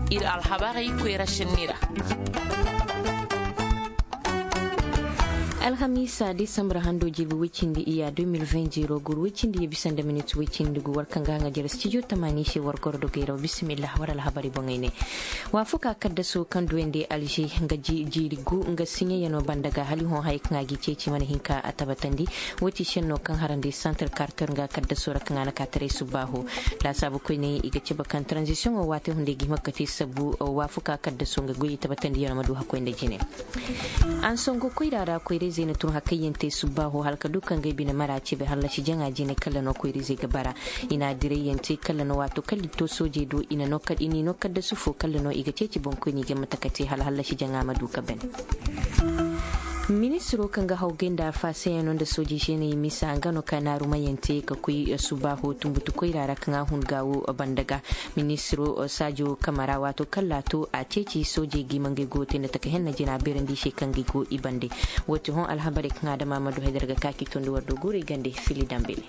ir alhabari kwera shinira. Alhamisa December hando jibi wikindi iya 2020 gur wikindi ya bisan da minutes wikindi gu warkan ganga jira studio tamani shi wargor do gairo bismillah waral habari bongaine wa fuka kadda so kan duwende alji nga jiri gu nga sinye yano bandaga hali hon hay nga gice ci man hinka atabatandi woti shenno kan harande centre carter nga kadda so rakanga na katare subahu la sabu ko ne iga ci bakan transition o wate hunde gi makati sabu wa fuka kadda so nga goyi tabatandi yana madu hakko inde jine an songo koirara koire zina tun hakayyante subahu halka dukan gaibi na marace bai halashi janga jine kala no koiri zai gabara ina dire yante kala no wato kalli to soje do ina no kad ini no kadda sufo kala no iga ceci bonko ni ga matakati halashi janga maduka ben Ministro kanga haugenda fase yanon da soji shine misa ngano kana rumayente ka kui subahu tumbutu koirara kanga hungawo bandaga ministro Sajo Kamara wato kallato a ceci soje gimange gote na taka henna jina berandi she kangi go ibande wato hon alhabari kanga da Mamadu Haidar ga kaki tondo wardo gure gande fili dambele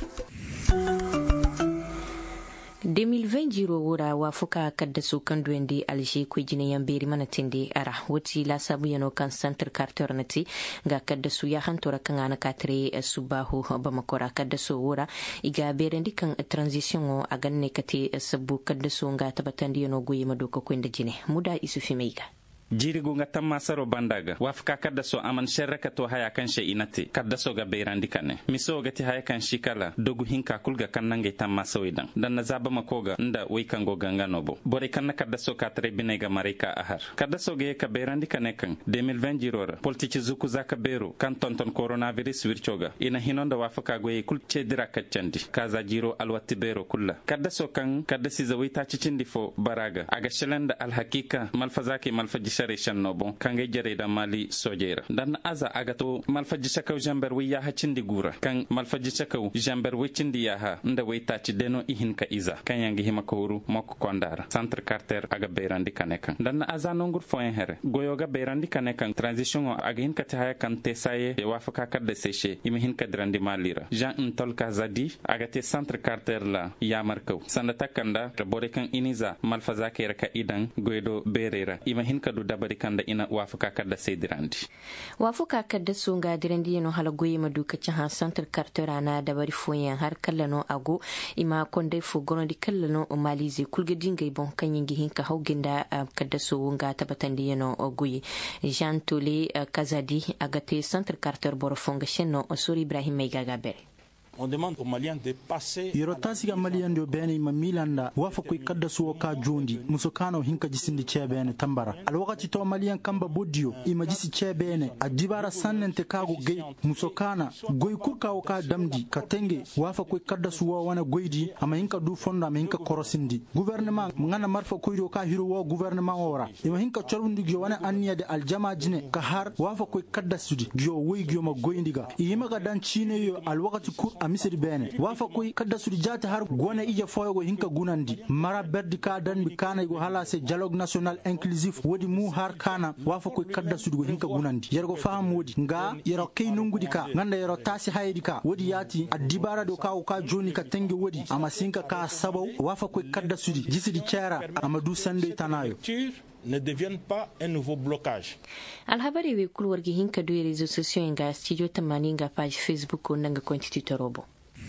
2020 wura wa fuka kadda su kan duwende alje ko jine yamberi mana tinde ara wati la sabu yano kan center carter nati ga kadda su ya hantora kan ana katre subahu ba makora kadda su wura iga berendi kan transition o aganne kate sabu kadda su nga tabatandi yano goyi madoka ko inda jine muda isufi meiga jirigu nga tamma saro bandaga wafka kadda so aman sherraka to haya kan she inati kadda so ga beirandi kane miso gati haya kan shikala dogu hinka kulga kan nange tamma soidan dan na zaba makoga nda way kango ganga nobo bore kan kadda so ka tre binega marika ahar kadda so ge ka beirandi kane kan 2020 jirora politici zuku zaka beru kan tonton coronavirus wirchoga ina hinonda wafka goye kulce dira kaccandi kaza jiro alwatti bero kulla kadda so kan kadda si zawita cicindi fo baraga aga shelanda al hakika malfazaki malfaji shan nobo kange jere da mali sojera dan aza agato malfaji chakaw jamber wi ya hacindi gura kan malfaji chakaw jamber wicindi ya ha nda wayta ci deno ihin ka iza kan yangi hima koru mokko kondara centre carter aga beirandi kanekan dan aza nongur foyen here goyoga beirandi kanekan transition o aga hin ka ta kan tesaye e wafaka kadde seche imi hin ka drandi malira jean ntol ka zadi aga te centre carter la ya markaw sanda takanda bore kan iniza malfaza kera ka idan goydo berera imi hin ka dabari kanda ina wafuka kadda seydirandi wafuka kadda sunga dirandi yano hala goyi maduka cha center carter ana dabari foyen har kallano ago ima konde fu gonondi kallano malize kulga dingay bon kanyingi hinka hawginda kadda sunga tabatandi yano goyi Jean Tole Kazadi agate center carter boro fonga shenno Sori Ibrahim Meigagabere On demande aux Maliens de passer. Yorotasiga Maliens de bene ma milanda wafa koy kadda suwo ka jondi musokano hinka jisindi chebene tambara alwakati to Malien kamba bodio imajisi chebene adibara sannente kago gay musokana goy kurka ka damdi katenge wafa koy kadda suwo wana goydi ama hinka du fonda ama hinka korosindi gouvernement ngana marfa koydo ka hiro wo gouvernement ora ima hinka chorbundi gyo wana anniya de aljama jine ka har wafa koy kadda sudi gyo woy gyo ma goyndiga yima ga dan chine yo alwakati kur misiri bene wafa koy kadda sudi jata har gona ija foyogo hinka gunandi mara berdi ka dan bi kana go hala se dialogue national inclusif wodi mu har kana wafa koy kadda sudi go hinka gunandi yergo faham wodi nga yero kay nungudi ka nganda yero tasi haydi ka wodi yati adibara do ka joni ka tengi wodi ama sinka ka sabaw wafa koy kadda sudi jisidi chera amadu sande tanayo ne deviennent pas un nouveau blocage. Alhabari we kulwargi hinka do réseaux sociaux nga studio tamani nga page Facebook nanga constituteur robo.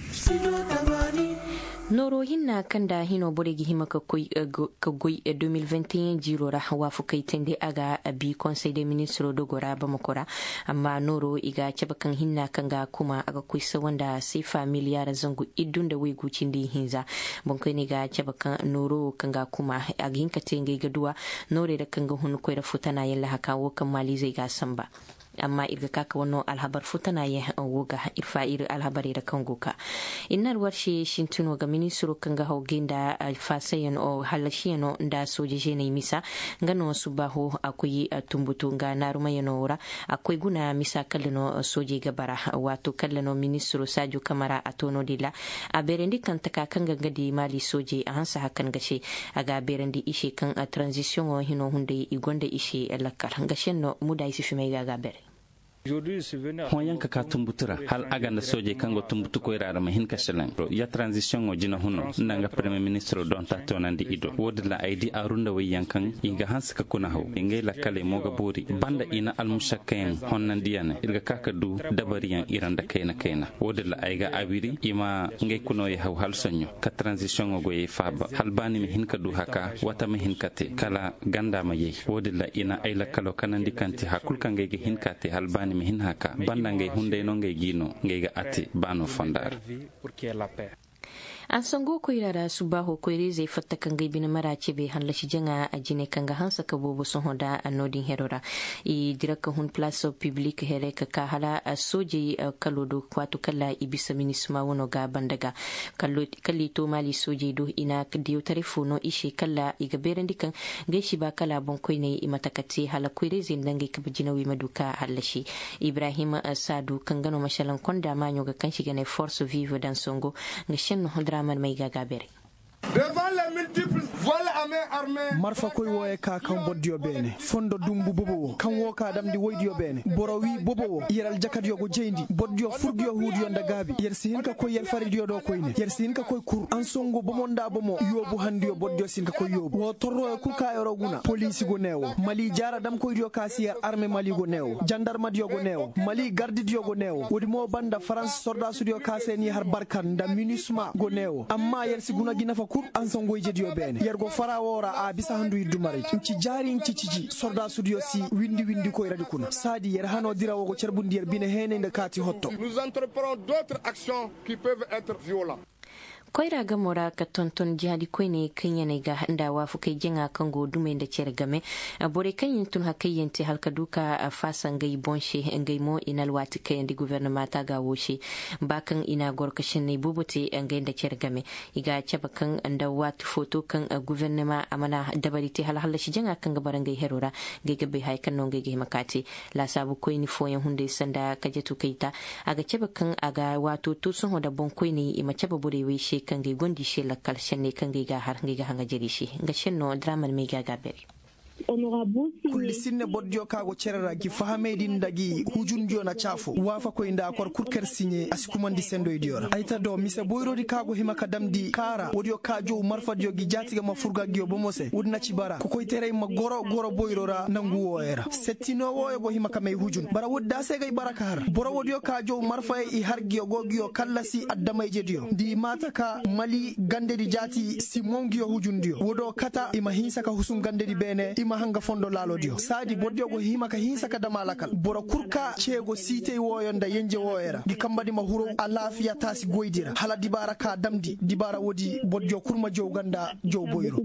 Noro hinna kanda hino boregi hima ka goy 2021 jirora wafu kai tende aga bi conseil des ministres dogora bamakora amma noro iga cabakan hinna kanga kuma aga kuisa wanda sifa miliyar zangu idun da wai gucin di hinza bonkai ne ga cabakan noro kanga kuma aga hinka tenge gaduwa nore da kanga hunu koira futana yalla haka wo kan mali zai ga samba amma irga kaka wannan alhabar futana ya woga irfa ir alhabari da kan goka innar warshe shintuno ga ministro kan ga hauginda fasayan o halashiyano da sojeje ne misa ngano subaho akwai tumbutu ga naruma yanora akwai guna misa kallano soje gabara wato kallano ministro Sajo Kamara atono dila a berendi kan taka kan gangadi mali soje a hansa hakan gashe aga berendi ishe kan transition o hino hunde igonda ishe lakar gashen no muda isi fi mai gaga bere hon yanka ka tumbutura hal aganda soje kango tumbutu ko irara mahin kashalan ya transition o jina huno nanga premier ministre don ta tonandi ido wodla aidi arunda way yankan inga hanska kuna haw ingay la kale moga bori banda ina al mushakkayen honnandiyane irga kakadu dabariyan iranda kayna wodla ayga abiri ima ngay kuno ya haw hal sonyo ka transition o goye faba hal bani mi hinka du haka wata mi hinkate kala ganda ma yey wodla ina ayla kalo kanandi kanti hakul kangay ge hinkate hal bani mi hin haka banda ngay hunde no ngay gino ngay ga ati bano fondar an sango ko irara subaho ko ire zai fatta kan gaibi na marace bai hanlashi janga a jine kan ga hansa ka bobo sun hoda a nodin herora i diraka hun place public here ka hala a soje kalodo kwato kala ibisa minisma wono ga bandaga kalli to mali soje do ina diyo telefono ishe kala iga berendi kan gaishi ba kala bon ko ne i matakati hala ko ire zai dangai ka bijina wi maduka halashi Ibrahim Sadu kan gano mashalan konda manyo ga kan shiga ne force vive dan songo ga shen Draman mai gagabere devant les multiples vols armés marfa koy woye ka kan boddiyo bene fondo dumbu bobo kan wo ka damdi woydiyo bene borowi bobo yeral jakadiyo go jeyndi boddiyo furdiyo hudiyo ndagabi yer sinka koy yer faridiyo do koyne yer sinka koy kur an songo bomonda bomo yobu handiyo boddiyo sinka koy yobu wo torro ku ka yoroguna police go newo mali jara dam koydiyo kasiyer armée mali go newo gendarme diyo go newo mali garde diyo go newo wodi mo banda france soldat sudiyo kaseni har barkan da munisma go newo amma yer siguna gina fa kur an songo jediyo bene yergo farawora a bisa handu yidumare ci jari ci soldat studio si windi ko iradi kuna sadi yer hano dirawo go cerbundi yer bine hene nde kati hotto nous entreprenons d'autres actions qui peuvent être violentes koira ga mora ka tonton jihadi koine kanya ne ga handa wa fu kai jinga kan go dume da cer game abore kanyin tun hakayyente halka duka fasan gai bonshe ngai mo inal wati kayan di gouvernement ta ga woshe bakan ina gorkashin ne bubuti ngai da cer game iga ceba kan anda wati foto kan gouvernement amana dabari te hal shi jinga kan gabaran gai herora gai gabe hay kan non gai makati la sabu koini foyan hunde sanda kaje tu kaita aga ceba kan aga wato to sun hoda bon koini ima ceba bure wishe kan gai gondi shi la karshen ne kan gai ga har gai ga hanga jiri shi ga shenno draman mai ga gaberi kulli sinne bodjo kago cerera gi fahamedin dagi hujunjo na chafo wafa ko inda akor kurker sinye asikumandi sendo idiora aita do mise boyrodi kago himaka damdi kara wodio kajo marfadio gi jatiga mafurga gi obomose wudna cibara ko koy tere ma goro boyrora nangu woera settino woyo go himaka may hujun bara wudda segay baraka har boro wodio kajo marfa i hargio gogio kallasi addamay jedio di mataka mali gandedi jati simongio hujundio wodo kata ima hinsaka husun gandedi bene ima hanga fondo lalodio sadi boddio go hima ka hinsa ka damalakal boro kurka cego site woyonda yenje woyera di kambadi ma huro alafiya tasi goydira hala dibara ka damdi dibara wodi boddio kurma jow ganda jow boyro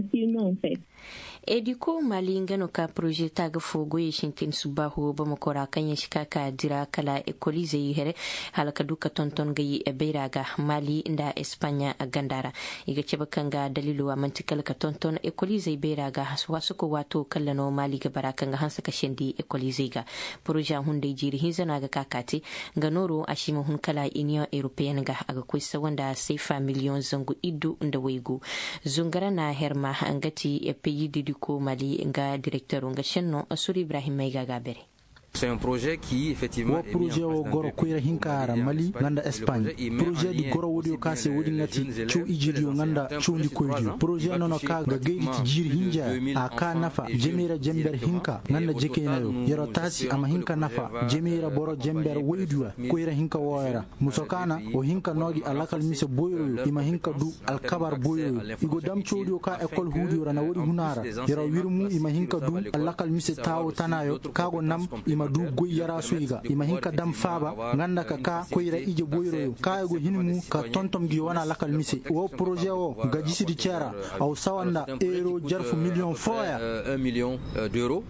ediko malingano ka projet taga fogo yishinkin subahu bamakora kan yashika ka dira kala ekolize yihere halaka duka tonton gayi ebeiraga mali inda espanya gandara iga ceba kanga dalilu wa mantikal ka tonton ekolize ebeiraga wasuko wato kallano mali ga baraka ga hansa ka shendi ekolize ga projet hunde jiri hinzana ga kakati ga noro ashima hun kala union european ga aga kuisa wanda sefa million zangu idu nda wego zungara na herma angati e pays ko mali nga directeur nga shenno Asuri Ibrahim Maiga Gabere. C'est un projet qui effectivement est projet o goro kuira hinkara mali nganda Espagne projet di goro wodio kase wodi ngati chu ijidio nganda chundi koydio projet nono ka ga geedi jiri hinja aka nafa jemira jember hinka nganda jekenayo yero tasi ama hinka nafa jemira boro jember woydiwa kuira hinka woyra musokana o hinka nogi alakal mise boyro ima hinka du alkabar boyro igo dam chodio ka école hudio rana wodi hunara yero wirmu ima hinka du alakal mise tawo tanayo kago nam ima du goy yara suiga ima hinka dam faba nganda ka koyra ije boyro kaygo hinmu ka tontom gi wana lakal mise wo projet o gajisi di tiara aw sawanda euro jarfu million foya 1 million d'euros.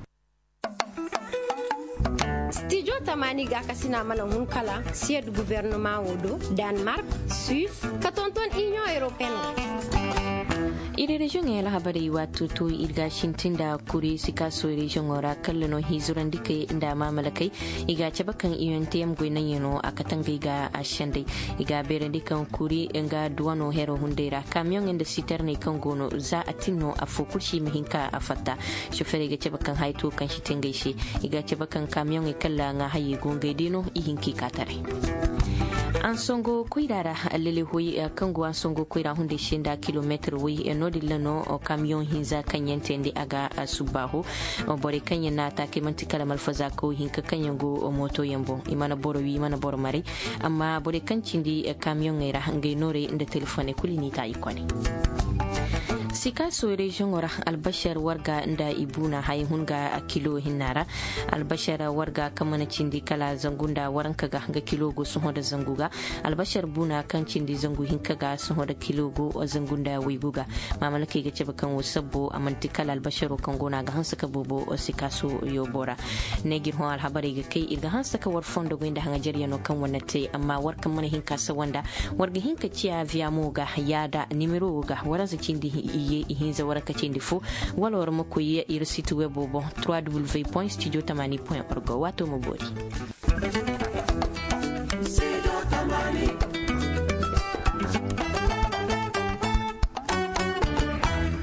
Studio Tamani ga kasina mana hunkala sied gouvernement wodo Denmark Suisse ka tonton Union Européenne ire region ya lahabari wato to irga shintinda kuri sikaso region ora kallano hizuran dike inda mamalakai iga cabakan UNTM goinan yano akatanga iga ashande iga bere dikan kuri nga duwano hero hundera camion inda siterne kan gono za atinno afukurshi mihinka afata shofere ga cabakan haitu kan shitinga shi iga cabakan camion ikalla nga hayi gonga dino ihinki katare an songo kuirara lele hoyi kango an songo kuira hunde shinda kilometer wi nodi lano o camion hinza kanyentende aga subaho bore kanyana ta ke mantikala malfaza ko hinka kanyango o moto yambo imana boro wi imana boro mari amma bore kancindi camion era hange nore inda telefone kulini ta ikone sika so region ora albashar warga nda ibuna hay hunga a kilo hinara albashar warga kamana cindi kala zangunda waranka ga kilo go sun hoda zanguga albashar buna kan cindi zangu hinka ga sun hoda kilo go zangunda wiguga mamalake ga cebe kan wasabbo amanti kala albashar kan gona ga hansa ka bobo sika so yobora negir ho alhabari ga kai irga hansa ka war fondo go inda hanga jariya no kan wannate amma warkan mana hinka sa wanda warga hinka ciya via moga yada nimero ga waransa cindi ihinza warakacin difo walwar mako ya iri site web www.studio80.org wato mabori.